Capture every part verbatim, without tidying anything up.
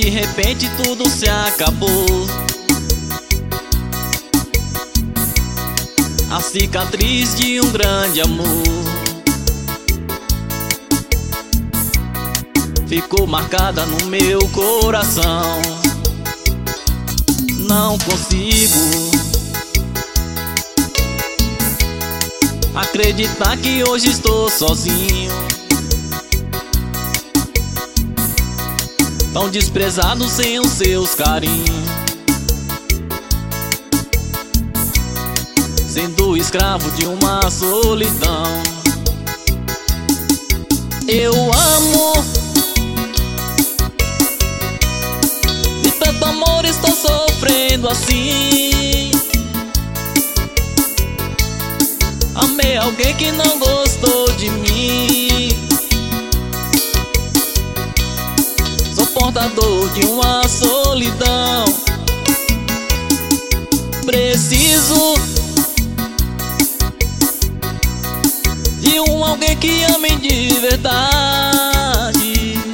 de repente tudo se acabou. A cicatriz de um grande amor ficou marcada no meu coração. Não consigo acreditar que hoje estou sozinho, tão desprezado sem os seus carinhos, sendo escravo de uma solidão. Eu amo, de tanto amor estou sofrendo assim. Amei alguém que não gostou de mim. Sou portador de uma solidão. Preciso de um alguém que ame de verdade,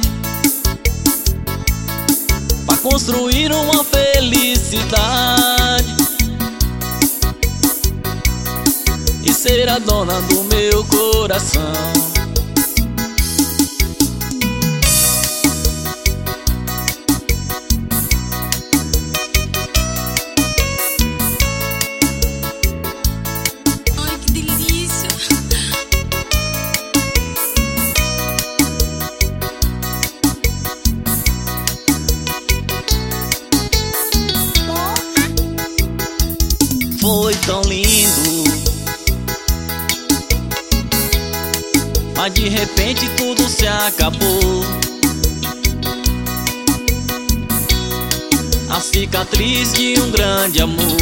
pra construir uma felicidade e ser a dona do meu coração. Ai, que delícia! Foi tão lindo, mas de repente tudo se acabou. A cicatriz de um grande amor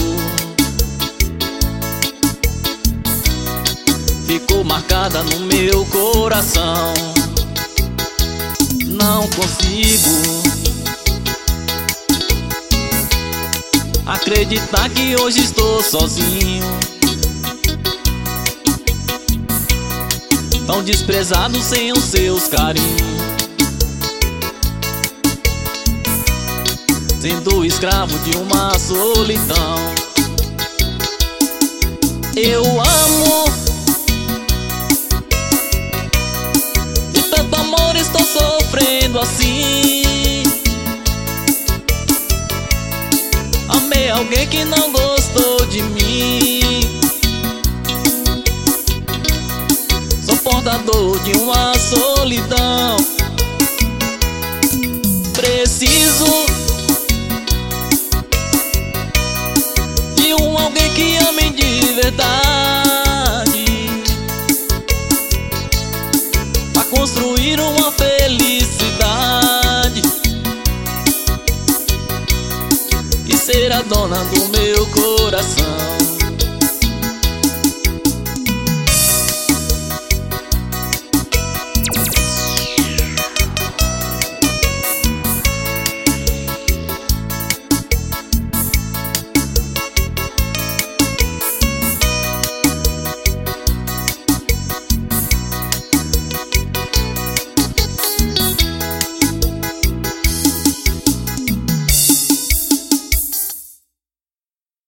ficou marcada no meu coração. Não consigo acreditar que hoje estou sozinho, tão desprezado sem os seus carinhos, sendo escravo de uma solidão. Eu amo, de tanto amor estou sofrendo assim. Amei alguém que não gostou de mim. Sou portador de uma solidão. Preciso de um alguém que ame de verdade, pra construir uma felicidade e ser a dona do meu coração.